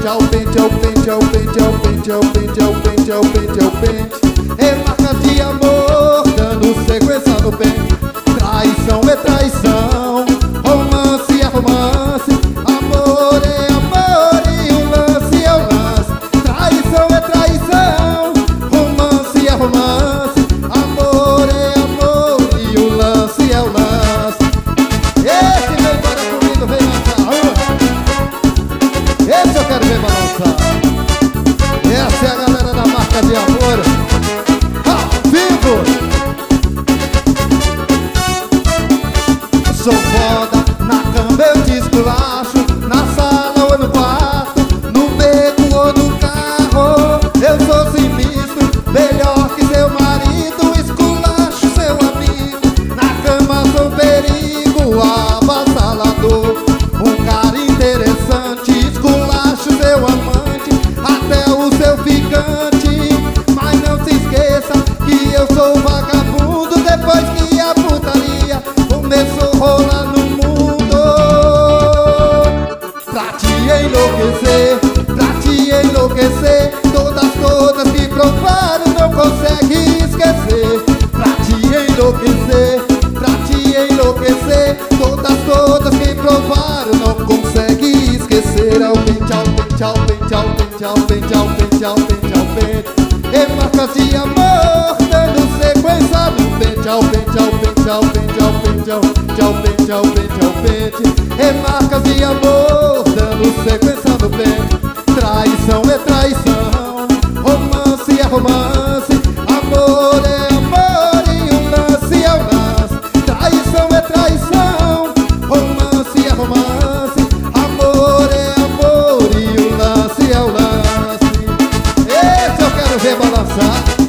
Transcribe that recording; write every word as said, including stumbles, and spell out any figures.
pente, ao pente, ao pente, ao pente, ao pente, ao pente, ao pente, ao pente, ao pente. É marca de amor, dando sequência no pente. Traição é traição, romance é romance, amor é amor e o lance é o lance. Traição é traição, romance é romance, amor é amor e o lance é o lance. Esse vem para comigo, vem lançar a rua. Esse eu quero ver balançar. Essa é a galera da marca de amor, ao vivo. Sou foda, na cama eu te esculacho, na sala ou no quarto, no beco ou no carro. Eu sou sinistro, melhor que seu marido, esculacho seu amigo. Na cama sou perigo, avassalador, um cara interessante, esculacho seu amante, até o seu ficante. Mas não se esqueça que eu sou vagabundo, depois que a putaria começou a rolar no mundo. Pra te enlouquecer, pra te enlouquecer, todas, todas que provaram não consegue esquecer. Pra te enlouquecer, pra te enlouquecer, todas, todas que provaram não consegue esquecer. Ao pente, ao pente, ao pente, ao pente, ao pente, ao pente, ao pente, ao pente. É marcas de amor, dando sequência no pente. Ao pente, ao pente, ao pente, ao pente, ao pente, ao pente, ao pente, ao pente. É marcas de amor, dando sequência no pente. Traição é traição, romance é romance, amor é amor e o lance é o lance. Traição é traição, romance é romance, amor é amor e o lance é o lance. Esse eu quero ver balançar.